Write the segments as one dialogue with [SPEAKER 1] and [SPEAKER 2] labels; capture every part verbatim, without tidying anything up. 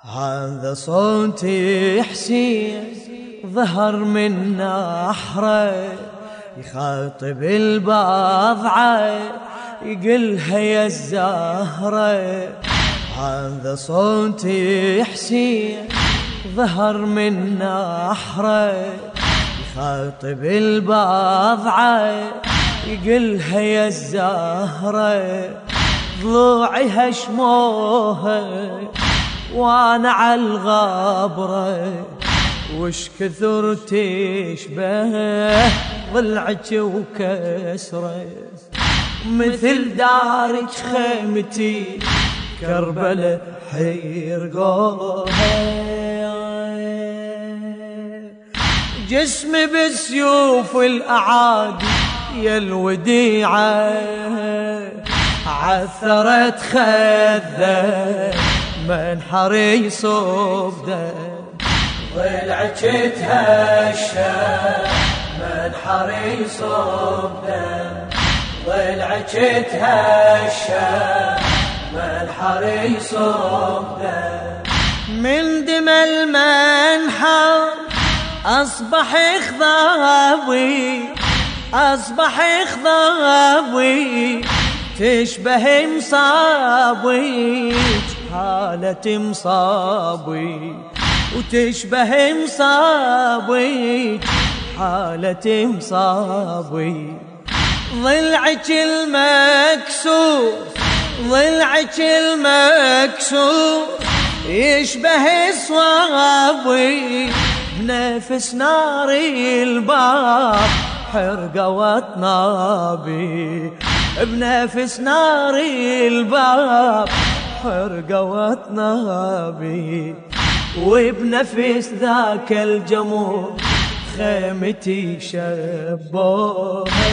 [SPEAKER 1] هذا صوتي حسين ظهر من نحره، يخاطب البضعة يقلها يا الزهرة. هذا صوتي حسين ظهر من نحره، يخاطب البضعة يقلها يا الزهرة. ضلوعي هشموها وانا على الغبرة، وش كثر تشبه ضلعك وكسره. مثل دارك خيمتي كربلة حيرقوها، جسمي بالسيوف الأعادي يا الوديعة. عثرت خذه منحري صوبده، ضلعك تهشى منحري صوبده. ضلعك تهشى منحري صوبده. من دم المنحر أصبح خضابي، أصبح خضابي تشبه مصابي. حالة مصابي وتشبه مصابي، حالة مصابي. ضلعك المكسور، ضلعك المكسور يشبه صوابي. بنفس نار الباب حرقة وطنابي، بنفس نار الباب حرقة وطنابي. وبنفس ذاك الجمور خيمتي شبوها.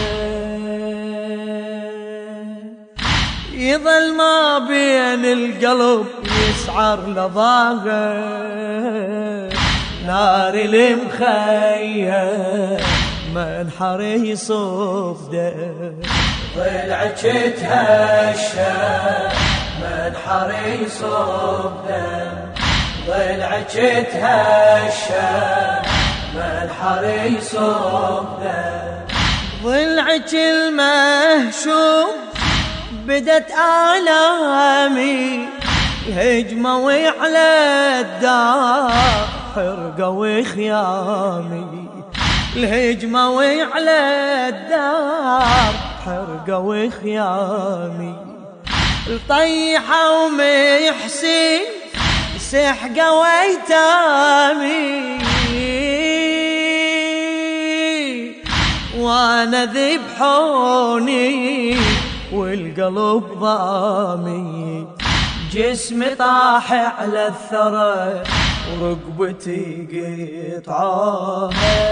[SPEAKER 1] يظل ما بين القلب يسعر لظاهر نار المخيم منحري صوبده. ضلعك تهشى منحري صوبده. ضلعك تهشى منحري صوبده. ضلعك المهشوم بدت آلامي الهجمة وعلى الدار حرقة وخيامي. الهجمة وعلى الدار حرقة وخيامي. الطيحة ومحسين سحقة ويتامي، وانا ذبحوني والقلب ضامي. جسمي طاح على الثرى ورقبتي قطعاها.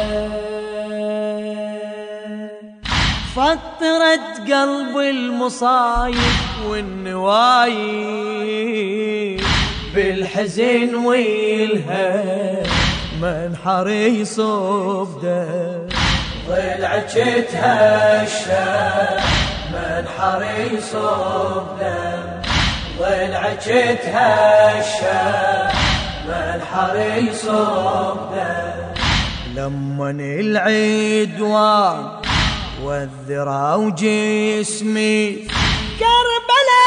[SPEAKER 1] فطرت قلب المصايب والنوايب بالحزن والهم منحري صوبده. ضلعك تهشى منحري صوبده. ضلعك تهشى منحري صوبده. لمن العدوان والذرى وجسمي كربلا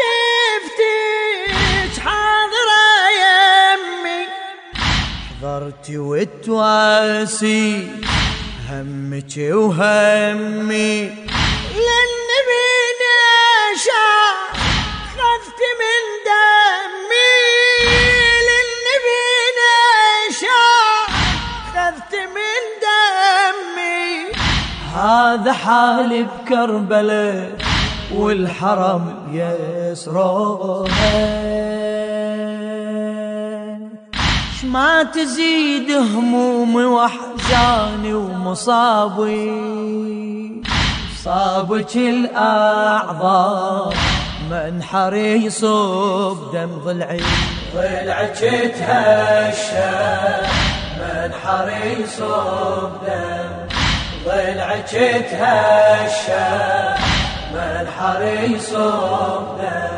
[SPEAKER 1] شفتك حاضرة يمي. حضرتي وتواسي همك وهمي. للنبي نشاء خفت من دمي. للنبي نشاء خفت من دمي. هذا حالي بكربلاء والحرم يسروها. شما تزيد همومي واحزاني ومصابي. صابك الأعظام منحري صوب دم ضلعي. ضلعك تهشى منحري صوب دم. ضلعك تهشى منحري صوب دم.